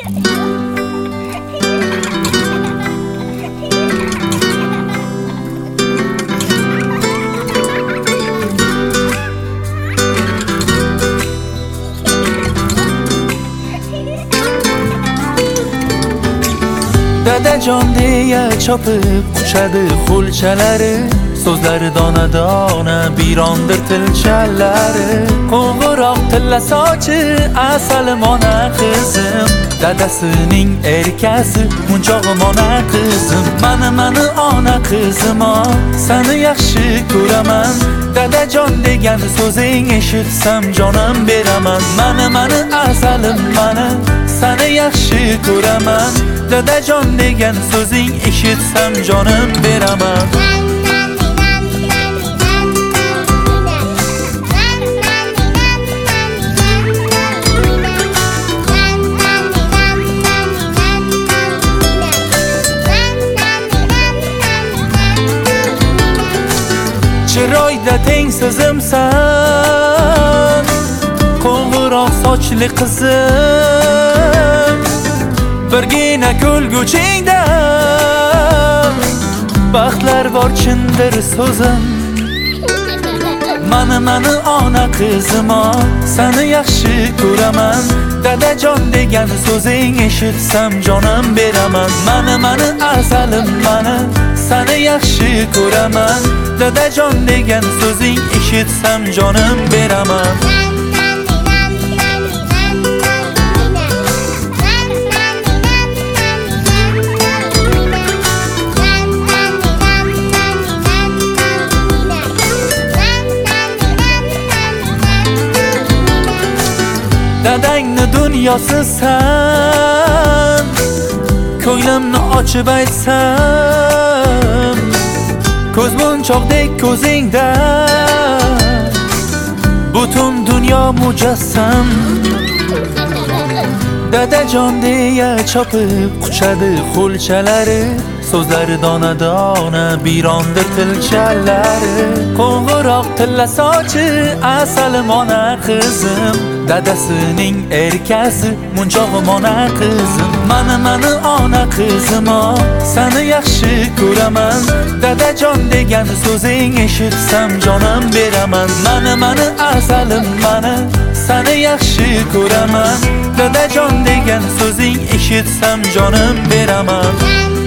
Dadajon deya chopib quchadi qo'lchalari, so'zlari dona-dona birondir tilchalari. Qo'ng'iroq tilla sochi asalim ona qizim, dadasining erkasi munchog'im ona qizim. Mani ona qizim, seni yaxshi ko'raman. Dadajon degan so'zing eshitsam jonim beraman. Mani asalim seni yaxshi ko'raman. Dadajon degan so'zing eshitsam jonim beraman. Chiroyda tengsizimsan, qo'ng'iroq sochli qizim. Birgina ko'lguchingda baxtlar bor chindir so'zim. Mani ona qizim, seni yaxshi ko'raman. Dadajon degan so'zing eshitsam jonim beraman. Mani asalim seni yaxshi ko'raman. Dadajon degan so'zing eshitsam jonim beraman. Dadangni dunyosisan, ko'nglimni ochib aytsam, ko'zmunchoqdek ko'zingda butun dunyo mujassam. Dadajon deya chopib quchadi qo'lchalari, so'zlari dona-dona birondir tilchalari. Qo'ng'iroq tilla sochi asalim ona qizim, dadasining erkasi munchog'im ona qizim. Mani ona qizim, seni yaxshi ko'raman. Dadajon degan so'zing eshitsam jonim beraman. Mani asalim seni yaxshi ko'raman. Dadajon degan so'zing eshitsam jonim beraman.